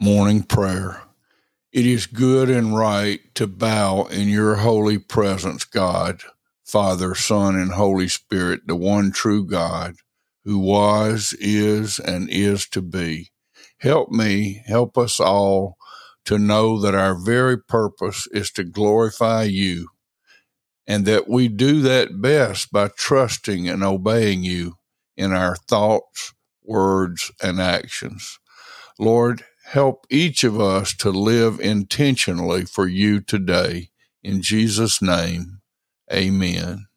Morning Prayer. It is good and right to bow in your holy presence, God, Father, Son, and Holy Spirit, the one true God, who was, is, and is to be. Help us all to know that our very purpose is to glorify you, and that we do that best by trusting and obeying you in our thoughts, words, and actions. Lord, help each of us to live intentionally for you today. In Jesus' name, amen.